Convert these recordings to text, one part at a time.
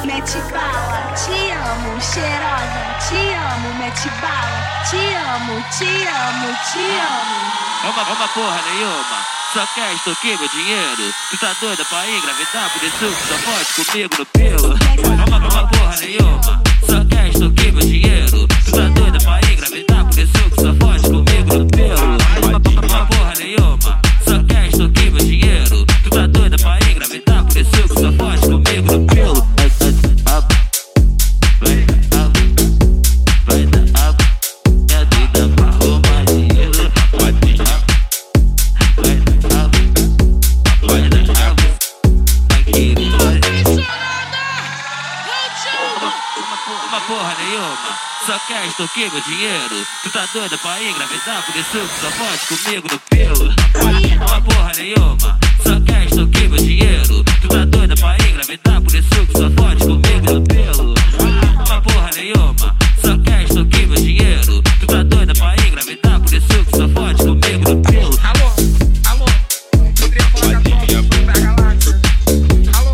Mete bala, te amo, cheirosa, te amo, mete bala, te amo, te amo, te amo. Uma porra nenhuma, só quer extorquir meu dinheiro. Tu tá doida pra engravidar, por isso que só pode comigo no pelo. Uma porra nenhuma, só quer extorquir meu dinheiro. Tu tá doida pra engravidar, por isso que só pode comigo no pelo. Uma porra nenhuma, só quer extorquir meu dinheiro. Tu tá doida pra engravidar, por isso que só pode comigo no pelo. Uma porra nenhuma, só quer extorquir meu dinheiro. Tu tá doida pra engravidar, por isso que só pode comigo no pelo. Uma porra nenhuma, só quer extorquir meu dinheiro. Tu tá doida pra engravidar, por isso que só pode comigo no pelo. Uma porra nenhuma, só quer extorquir meu dinheiro. Tu tá doida pra engravidar, por isso que só pode comigo no pelo. Alô, poderia falar com a tua da galáxia? Alô,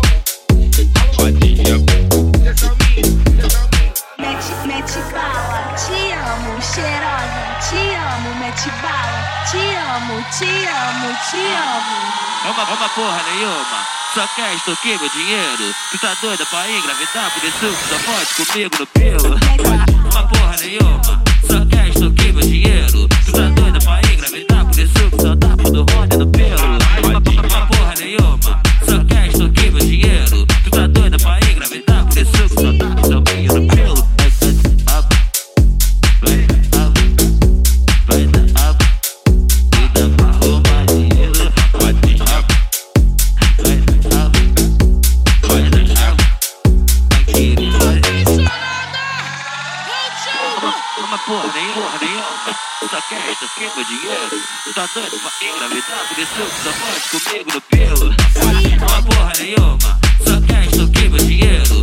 Mete bala, te amo, cheirosa, te amo, mete bala, te amo, te amo, te amo. Uma porra nenhuma, só quer extorquir meu dinheiro. Tu tá doida pra engravidar, por isso que só pode comigo no pelo. Uma porra nenhuma, só quer extorquir meu dinheiro. Tu tá doida pra engravidar, por isso que só tá do roda no pelo. Uma porra nenhuma, só quer extorquir meu dinheiro. Tu tá doida pra engravidar, por isso que só tá no pelo. Uma porra nenhuma, só quer extorquir meu dinheiro. Tu tá doido pra engravidar, por isso que só pode comigo no pelo. Uma porra nenhuma, só quer extorquir meu dinheiro.